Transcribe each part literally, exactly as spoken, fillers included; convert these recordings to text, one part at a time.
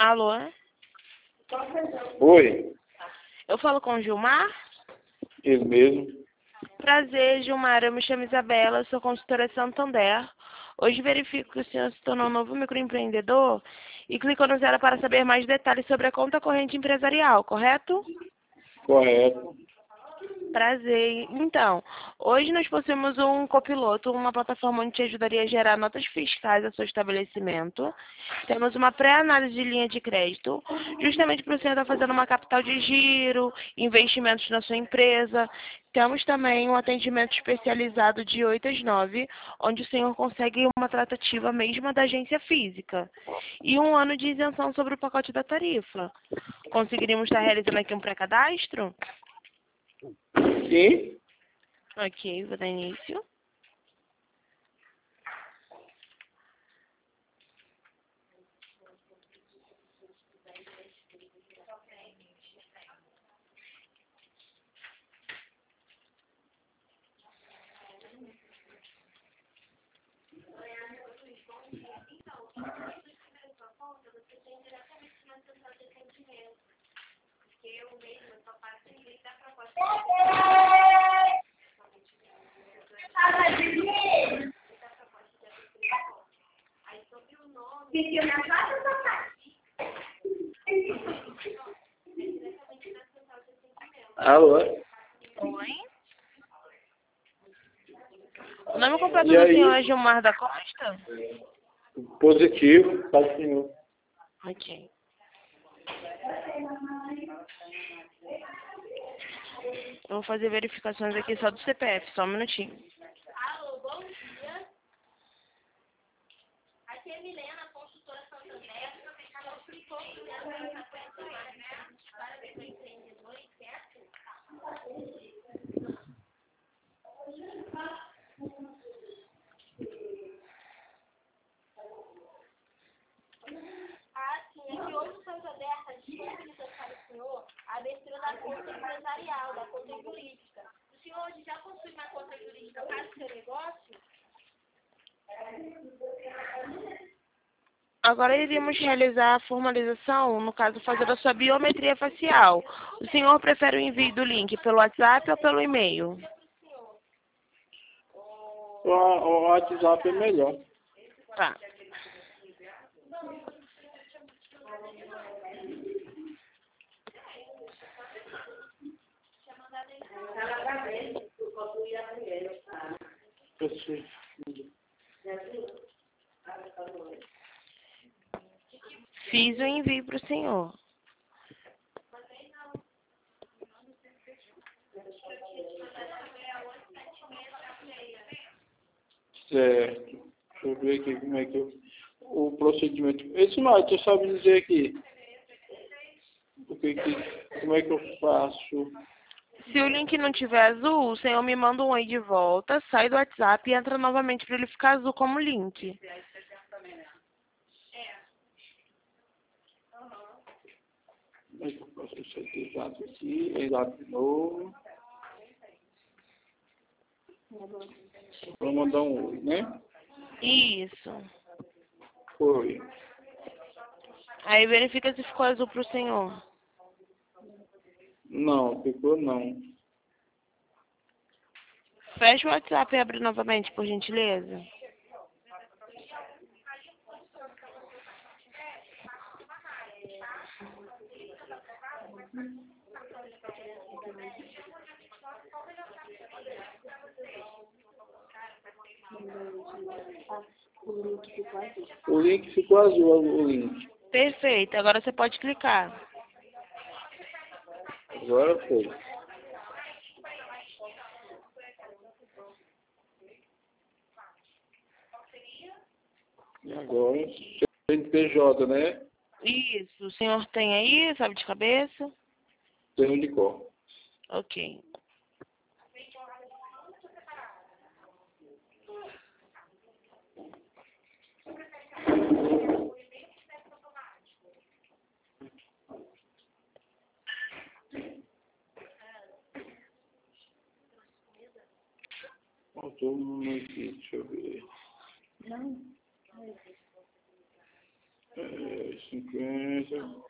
Alô? Oi, Eu falo com o Gilmar? ele mesmo. Prazer, Gilmar. Eu me chamo Isabela, sou consultora Santander. Hoje verifico que o senhor se tornou um novo microempreendedor e clicou no zero para saber mais detalhes sobre a conta corrente empresarial, correto? Correto. Prazer. Então, hoje nós possuímos um copiloto, uma plataforma onde te ajudaria a gerar notas fiscais ao seu estabelecimento. Temos uma pré-análise de linha de crédito, justamente para o senhor estar fazendo uma capital de giro, investimentos na sua empresa. Temos também um atendimento especializado de oito às nove, onde o senhor consegue uma tratativa mesma da agência física. E um ano de isenção sobre o pacote da tarifa. Conseguiríamos estar realizando aqui um pré-cadastro? Sim? Ok, vou dar início. Alô? Oi? O nome completo E do aí? senhor é Gilmar da Costa? Positivo, tá senhor. Ok. Eu vou fazer verificações aqui só do C P F, só um minutinho. Alô, bom dia. Aqui é Milena, consultora Santander. Ela explicou que o zero para para ver o empreendedor, certo? Ah, sim. É que hoje o Santander está disponibilizando para o senhor a abertura da conta empresarial, da conta jurídica. O senhor hoje já possui uma conta jurídica para o seu negócio? Agora iríamos realizar a formalização, no caso, fazer a sua biometria facial. O senhor prefere o envio do link pelo WhatsApp ou pelo e-mail? O, o WhatsApp é melhor. Tá. Pessoal. Fiz o envio para o senhor. Certo. Deixa eu ver aqui como é que eu... O procedimento... Esse não, tu sabe dizer aqui. O que que... Como é que eu faço? Se o link não tiver azul, o senhor me manda um oi de volta, sai do WhatsApp e entra novamente para ele ficar azul como link. Como é que eu faço isso aqui? Exato aqui. Exato de novo. Vou mandar um oi, né? Isso. Oi. Aí verifica se ficou azul para o senhor. Não, ficou não. Fecha o WhatsApp e abre novamente, por gentileza. O link ficou azul, o link. Perfeito, agora você pode clicar. Agora foi. E agora, C N P J, né? Isso, o senhor tem aí, sabe de cabeça? Termo de cor. Ok. Faltou um aqui, deixa eu ver. Não. É, cinquenta.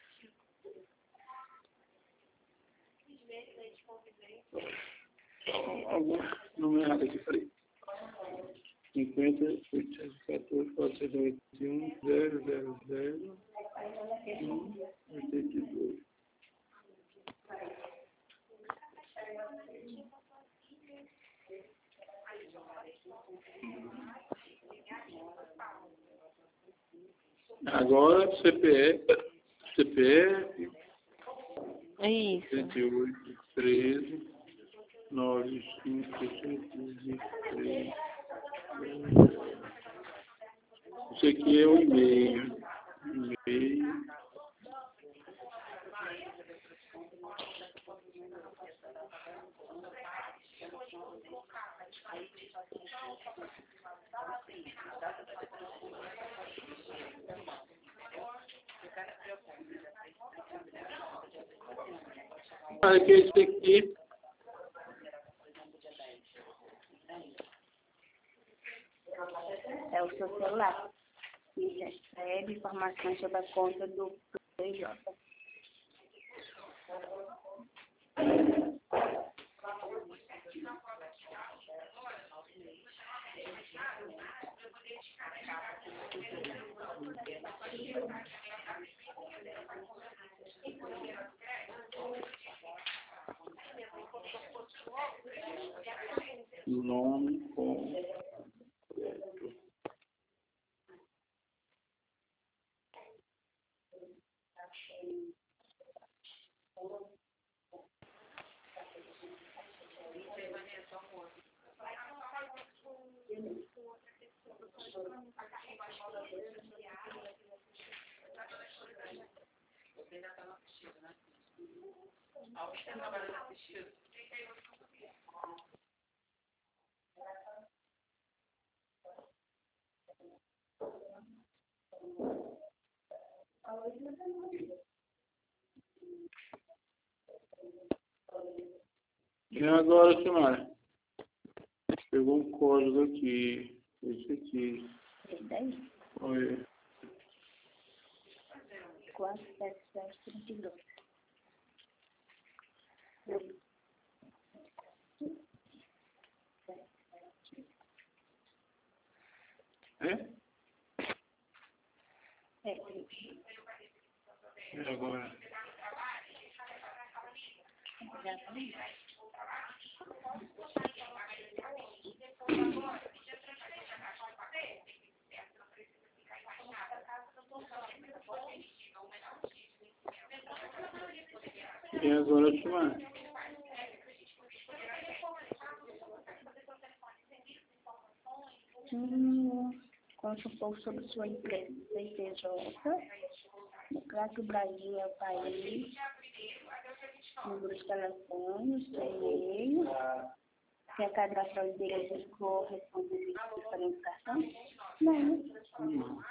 Alguma numerada aqui, falei. cinquenta, oitocentos e quatorze, quatrocentos e noventa e um, zero, zero, zero, um, oitenta e dois. Agora C P F, C P F, É isso. trinta e oito, treze, nove, cinco, seiscentos e três. Isso aqui é o e-mail. E-mail. Olha que esse aqui. É o seu celular. E recebe informações sobre a conta do P J. Nome com E agora, Simara? Pegou um código aqui. Esse aqui. Esse daí? Oi. quatro sete sete trinta e dois. É? É. E agora? Exatamente. E agora, Simara? Hum, conta um pouco sobre sua empresa, C P J, no caso do Brasil é o país, número de telefone, seu e-mail, se a cadastral dele corresponde a diferentes cartões? Não. Hum.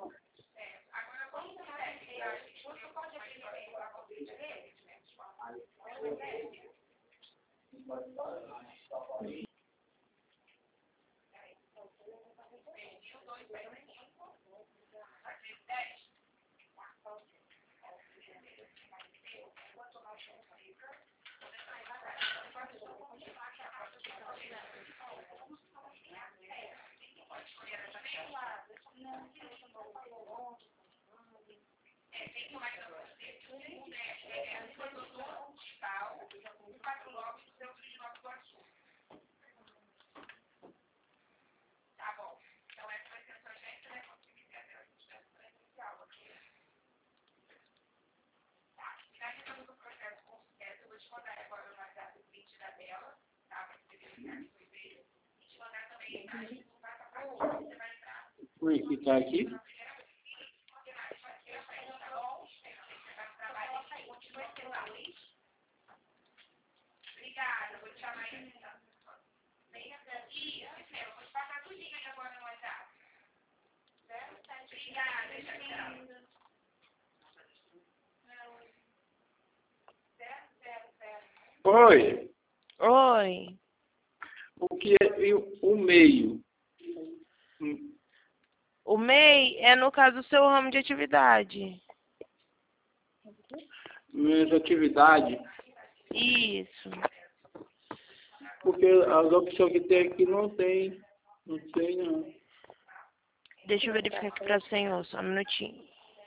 Oi, que tá aqui? Oi. Oi. O que é o meio? O M E I é, no caso, o seu ramo de atividade. Minhas atividades. Isso. Porque as opções que tem aqui não tem. Não tem, não. Deixa eu verificar aqui para o senhor, só um minutinho.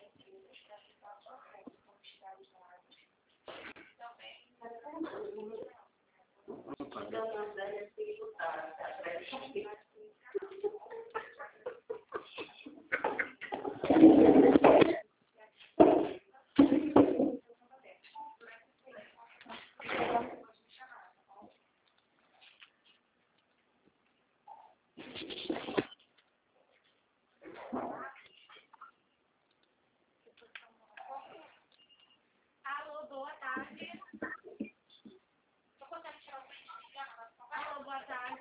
Alô, boa tarde. Eu consegue tirar o print aqui, ó? Alô, boa tarde.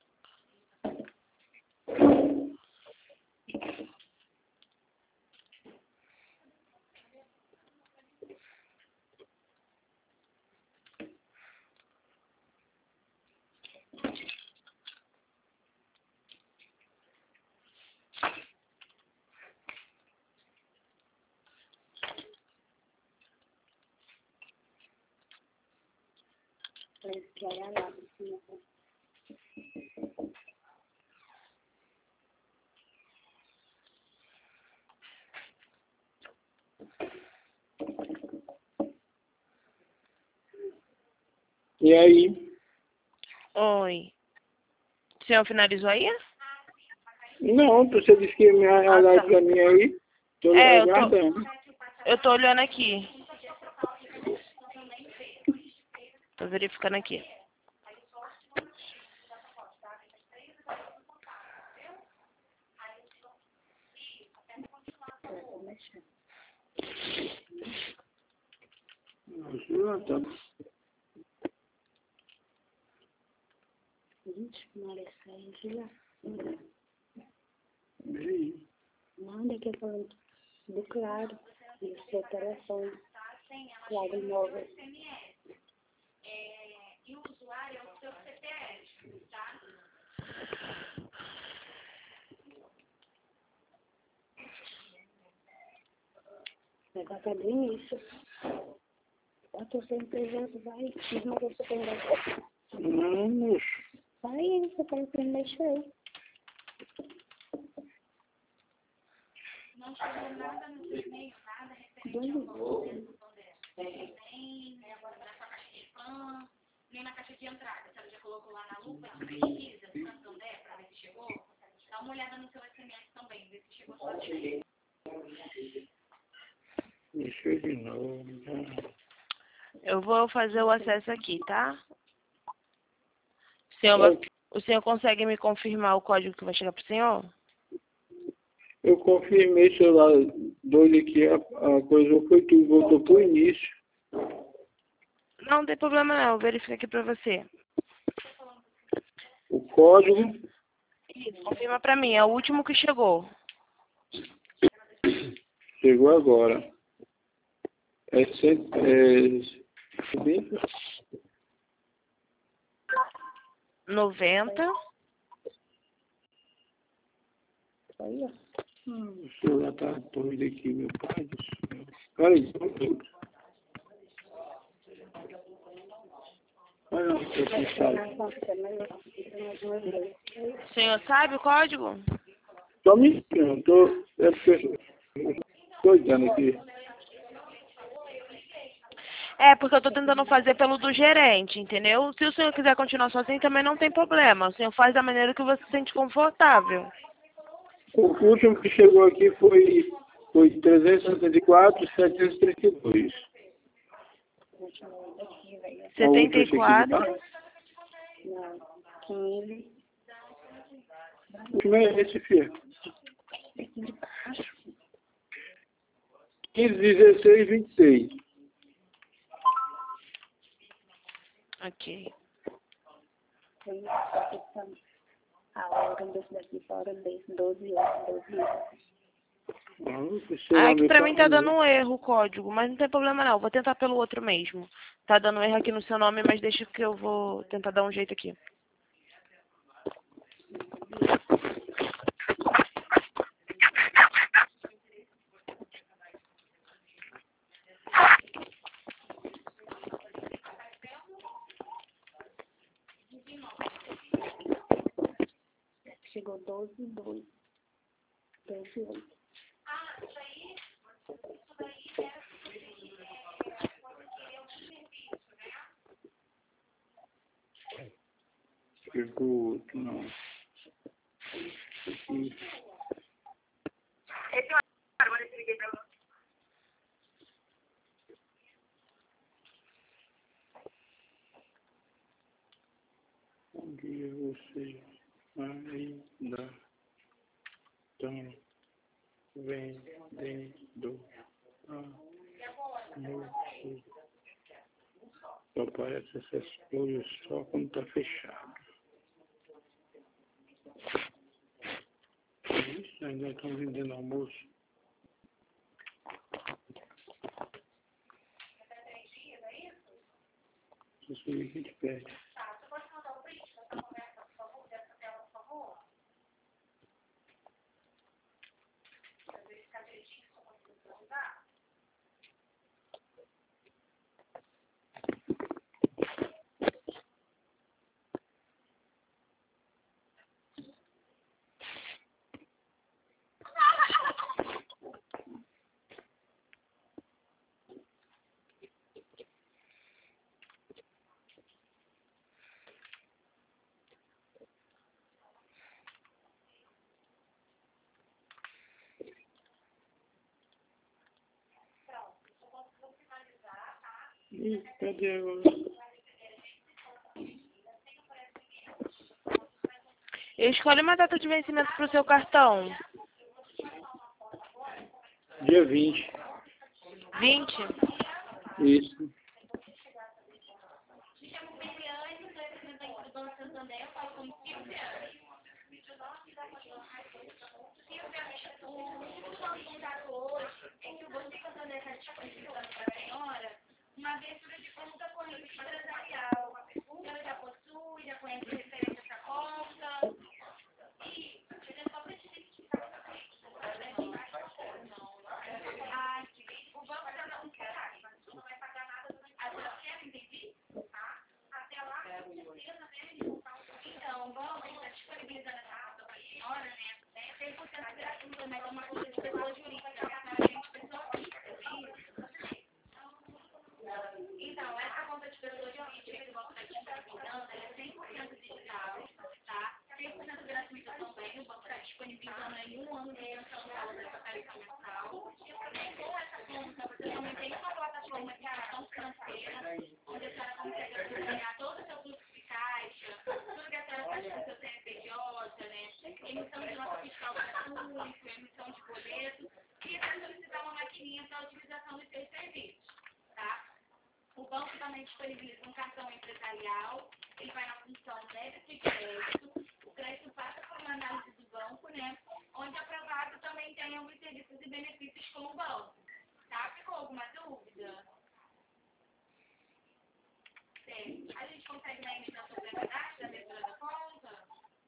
Olha lá, assim, ó. E aí? Oi. O senhor finalizou aí? Não, você disse que ia me Ah, olhar tá. pra mim aí. Tô É, eu tô- aguardando. Eu tô olhando aqui. Tô verificando aqui. Nossa, Gente, Marissa, de lá. Bem, Manda que eu falo do Claro, do seu telefone. Claro móvel. E o usuário é o seu C P F, tá? O negócio é do início. Eu tô sem presença, vai. Mesmo que você tem que não, moço. vai, você tem que mexer aí. Não chegou nada no seu e-mail, nada referente ao Doido. documento, nem nem agora na sua caixa de spam, nem na caixa de entrada. Se ela já colocou lá na lupa, pesquisa, Santander, para ver se chegou. Dá uma olhada no seu S M S também, ver se chegou só de Deixa eu de novo. Tá? Eu vou fazer o acesso aqui, tá? O senhor, vai- o senhor consegue me confirmar o código que vai chegar pro senhor? Eu confirmei, sei lá, doido aqui, a, a coisa foi tudo, voltou pro início. Não, não tem problema não, eu verifico aqui pra você. O código Isso, confirma pra mim, é o último que chegou. chegou agora. É cento, é, noventa. Aí, ó. o celular tá doido aqui, meu pai do céu. Peraí, olha não, seu mensagem. Nossa, mas eu não O senhor sabe o código? Só me eu tô, é porque eu tô doidando aqui. É, porque eu tô tentando fazer pelo do gerente, entendeu? Se o senhor quiser continuar sozinho, também não tem problema. O senhor faz da maneira que você se sente confortável. O último que chegou aqui foi, foi trezentos e setenta e quatro, setecentos e trinta e dois. setenta e quatro. Não, quinze. O último é esse, filho. quinze, dezesseis, vinte e seis. Ok. A hora desse daqui para a hora desse, doze horas, doze horas. Ah, é que pra mim tá dando um erro o código, mas não tem problema não. Vou tentar pelo outro mesmo. Tá dando erro aqui no seu nome, mas deixa que eu vou tentar dar um jeito aqui. Ficou doze, dois. doze, oito. Ah, isso aí, isso daí era porque é, quando queria algum serviço, né? Chegou outro, não. Aqui. Esse é o agora que eu liguei pra você. Bom dia, você ainda estão vendendo almoço. Só aparece essas coisas só quando tá fechado. Isso, ainda estão vendendo almoço. Isso aí que te perde. Tá, você pode mandar o print dessa conversa, por favor, dessa tela, por favor? Pra verificar direitinho se eu consigo visualizar. Ih, cadê agora? Escolhe uma data de vencimento para o seu cartão. Dia vinte. vinte? Isso. Me chamo Beliane, sou representante do Banco Santander, eu falo como Silvia. Silvia, o último contato hoje é que o Banco Santander está disponibilizando para a senhora uma abertura de conta corrente empresarial. A senhora já possui, já conhece referência essa conta. E eu só preciso explicar para vocês. Ah, o banco está dando um caralho, mas você não vai pagar nada durante a senhora quer, entendi? Tá? Até lá, com certeza, né? Eles vão estar. Então, o banco está disponibilizando essa conta para a senhora, né? cem por cento gratuita, mas é uma conta de pessoa jurídica, tá? A gente pessoa física. Então, essa conta de pessoa jurídica que o banco está disponibilizando, ela é cem por cento digital, tá? cem por cento gratuita também, o banco está disponibilizando aí um ano de isenção dessa tarifa mensal. E com essa conta, você também tem uma plataforma de gestão financeira, onde a senhora consegue acompanhar todo o seu fluxo de caixa, tudo que a senhora faz com o seu C N P J, né? Emissão de nota fiscal gratuita, emissão de boleto, e até solicitar uma maquininha para a utilização dos seus serviços, tá? O banco também disponibiliza um cartão empresarial, ele vai na função débito e crédito. O crédito passa por uma análise do banco, né? Onde aprovado também tem alguns serviços e benefícios com o banco. Tá? Ficou alguma dúvida? Sim. A gente consegue na emissão sobre a taxa da abertura da conta?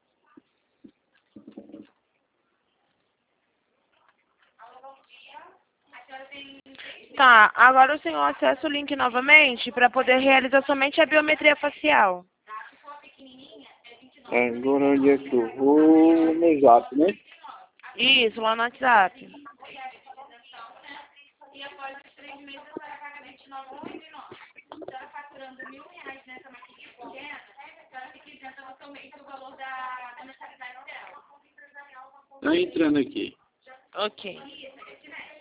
Alô, bom dia. A senhora tem... Tá, agora o senhor acessa o link novamente para poder realizar somente a biometria facial. Tá? Se for pequenininha, é vinte e nove. Agora onde é que eu vou? No Zap, né? Isso, lá no WhatsApp. E após os três meses, a senhora paga vinte e nove reais e noventa e nove centavos. A senhora faturando mil reais nessa maquininha pequena, a senhora fica isenta no seu mês do valor da, da mensalidade dela. Tá entrando aqui. Ok. Isso, é esse mesmo.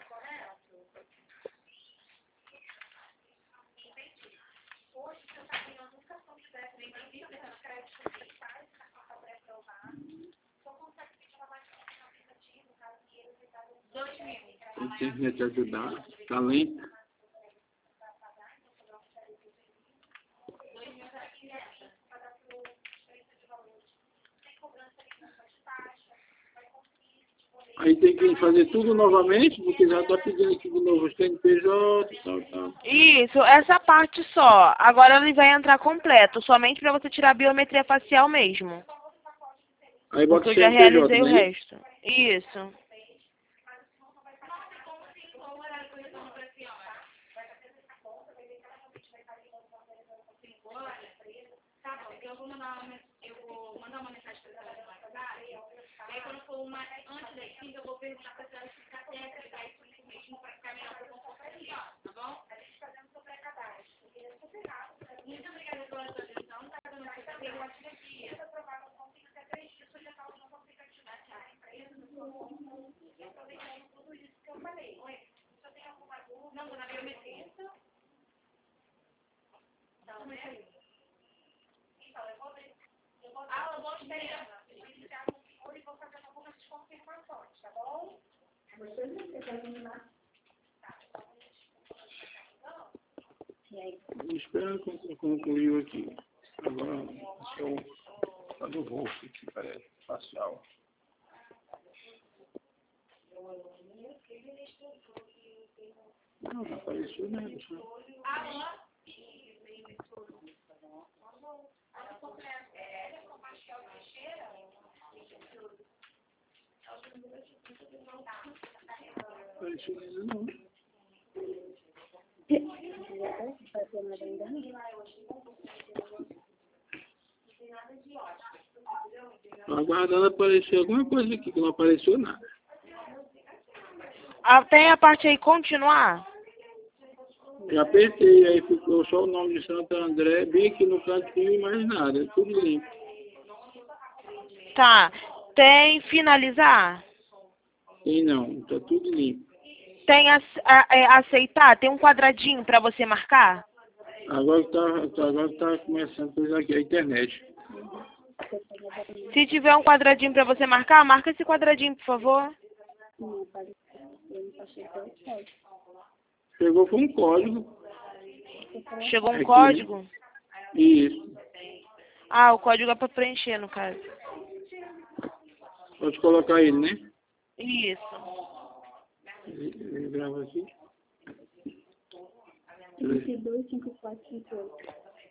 Hoje, você está ganhando nunca são tivesse nem benefício, você está crédito digitais, na conta pré-aprovada. Só consegue pedir uma maquininha no aplicativo, caso que ele precise de dois mil. A internet ajudar. Tá lento. Aí tem que fazer tudo novamente, porque já está pedindo aqui de novo o C N P J e tal, tal. Isso, essa parte só. Agora ele vai entrar completo, somente para você tirar a biometria facial mesmo. Aí bota Porque o eu já C N P J, realizei o né? resto. Isso. Tá bom, então eu vou mandar uma, eu vou mandar uma mensagem para a senhora no WhatsApp. Mas antes das cinco eu vou perguntar para a senhora explicar técnica aí por isso mesmo para ficar melhor para o conforto, tá bom? A gente fazendo seu pré-cadastro. Muito obrigada pela sua atenção. Tá dando mais tempo, eu acho que aqui. Eu aprovava com cinco até três dias, eu já estava no aplicativo da empresa, no seu e aproveitando tudo isso que eu falei. Oi, só tem alguma dúvida? Não, tô na biometria. Então, né? Então, eu vou ver. Eu vou ah, eu vou esperar. Eu vou ficar com o senhor e vou fazer algumas confirmações, tá bom? Você não quer terminar? Espera que concluiu aqui. Agora, esse é o tá do rosto aqui, parece, facial. Não, não apareceu nada. Alô? Apareceu nada não. Aguardando aparecer alguma coisa aqui, que não apareceu nada. Ah, tem a parte aí, continuar? Já apertei, aí ficou só o nome de Santo André, bem aqui no cantinho e mais nada, tudo limpo. Tá. Tem finalizar? Tem não, tá tudo limpo. Tem a, a, a, aceitar? Tem um quadradinho para você marcar? Agora tá, agora tá começando a coisa aqui, a internet. Se tiver um quadradinho para você marcar, marca esse quadradinho, por favor. Chegou foi um código. Chegou um Aqui, código? né? Isso. Ah, o código é para preencher, no caso. Pode colocar ele, né? Isso. Ele grava aqui. vinte e dois, cinco, quatro, cinco, oito.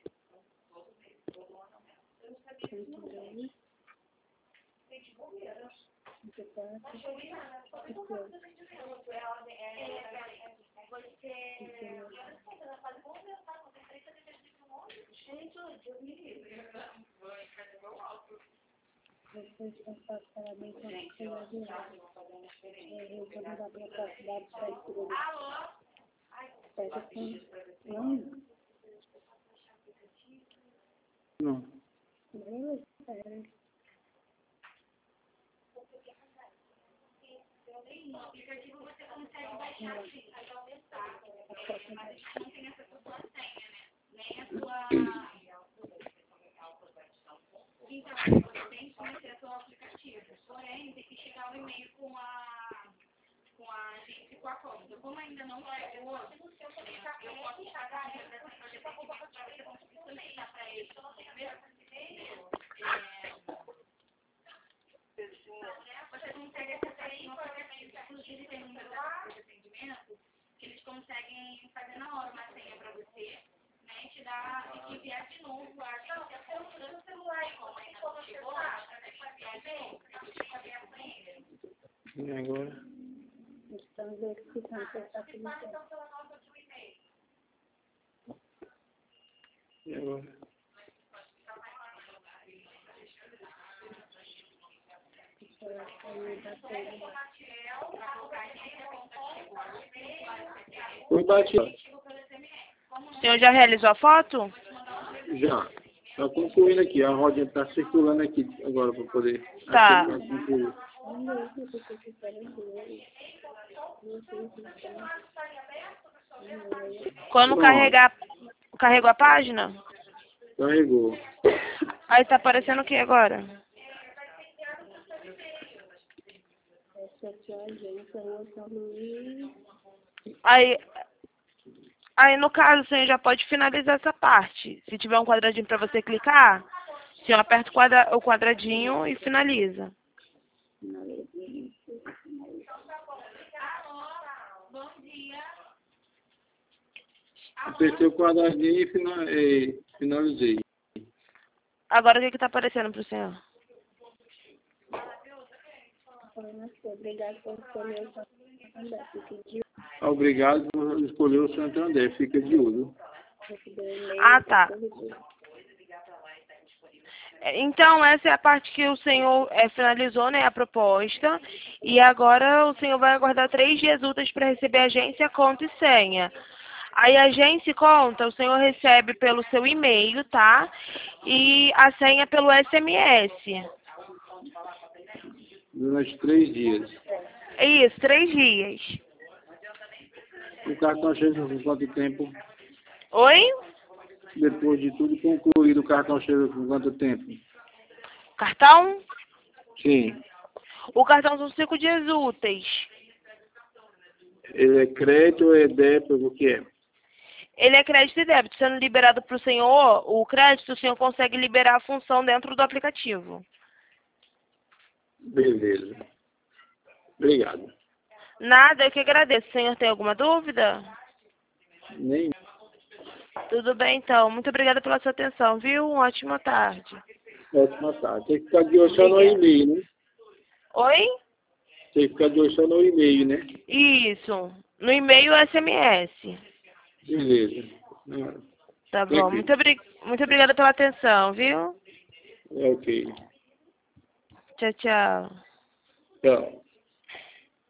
Vocês vão passar bem com a criança. Eu vou mandar para a faculdade para estudar. Pega assim. Não? Não. Beleza, espera. No aplicativo você consegue baixar assim, pode aumentar. Mas a gente não tem essa sua senha, né? Nem a sua. Então, você tem que conhecer o seu aplicativo. Porém, tem que chegar o e-mail com a com a agência e com a conta. Como ainda não chegou, eu posso pagar essa projeto para você conseguir também dar para ele. Você consegue acessar aí no aplicativo, inclusive tem um número de atendimento que eles conseguem fazer na hora uma senha para você, né, e te dar e te enviar de novo a agência no celular, e como ainda não chegou, você pode enviar de novo, para você fazer a senha. E agora? Estamos verificando se está tudo certo. E agora? Foi batido. O senhor já realizou a foto? Já. Está concluindo aqui. A rodinha está circulando aqui agora para poder. Tá. Concluir. Quando carregar, carregou a página? Carregou. Aí tá aparecendo o que agora? Aí, aí no caso, o senhor já pode finalizar essa parte. Se tiver um quadradinho para você clicar, o senhor aperta o, quadra, o quadradinho e finaliza. Bom dia. Apertei o quadradinho e fina- e finalizei. Agora o que que tá aparecendo pro senhor? Obrigado por escolher o Santander. Fique de Obrigado por escolher o Santander. Fica de olho. Ah, tá. Então, essa é a parte que o senhor é, finalizou, né, a proposta. E agora o senhor vai aguardar três dias úteis para receber agência, conta e senha. Aí a agência e conta, o senhor recebe pelo seu e-mail, tá? E a senha pelo S M S. Durante três dias. Isso, três dias. O cartão chega com quanto tempo? Oi? Depois de tudo concluído, o cartão chega com quanto tempo? Cartão? Sim. O cartão são cinco dias úteis. Ele é crédito ou é débito? O que é? Ele é crédito e débito. Sendo liberado para o senhor, o crédito, o senhor consegue liberar a função dentro do aplicativo. Beleza. Obrigado. Nada, eu que agradeço. O senhor tem alguma dúvida? Nem. Tudo bem, então. Muito obrigada pela sua atenção, viu? Uma ótima tarde. Ótima tarde. Tem que ficar de olho só no e-mail, né? Oi? Tem que ficar de olho só no e-mail, né? Isso. No e-mail S M S. Beleza. Tá bom. Muito, obri... Muito obrigada pela atenção, viu? É ok. Tchau, tchau. Tchau.